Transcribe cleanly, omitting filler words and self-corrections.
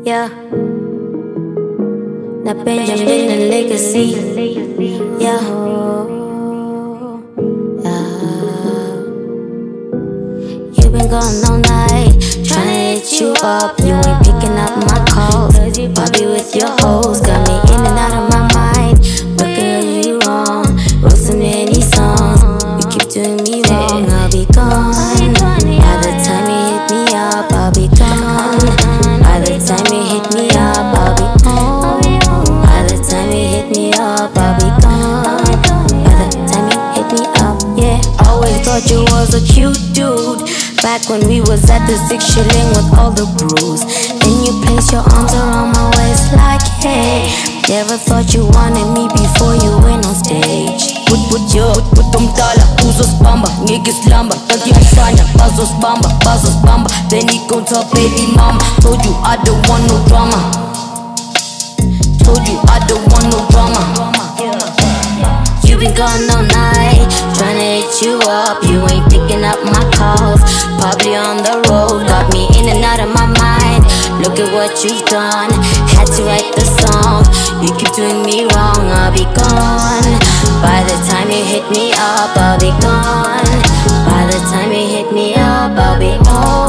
Yeah. Now Benjamin the legacy. Yeah. You've been gone all night, tryna hit you up. You ain't picking up my calls. Bobby with your hoes got me in and out of my mind. Looking at you wrong, wrote so many songs. You keep doing me wrong, I'll be gone. By the time you hit me up, I'll be gone. By the time you hit me up, I'll be home. By the time you hit me up, I'll be gone. By the time you hit me up, yeah. Always thought you was a cute dude, back when we was at the 6 shilling with all the brews. Then you place your arms around my waist like, hey. Never thought you wanted me before you went on stage. Put them dollar, uzos bamba, niggas lamba. Tanti mfanya, bazos bamba. Then he gon' tell baby mama. Told you I don't want no drama. Told you I don't want no drama. You been gone all night, tryna hit you up. You ain't picking up my calls. Probably on the road, got me in and out of my mind. Look at what you've done, had to write the song. You keep doing me wrong, I'll be gone. By the time you hit me up, I'll be gone. By the time you hit me up, I'll be home.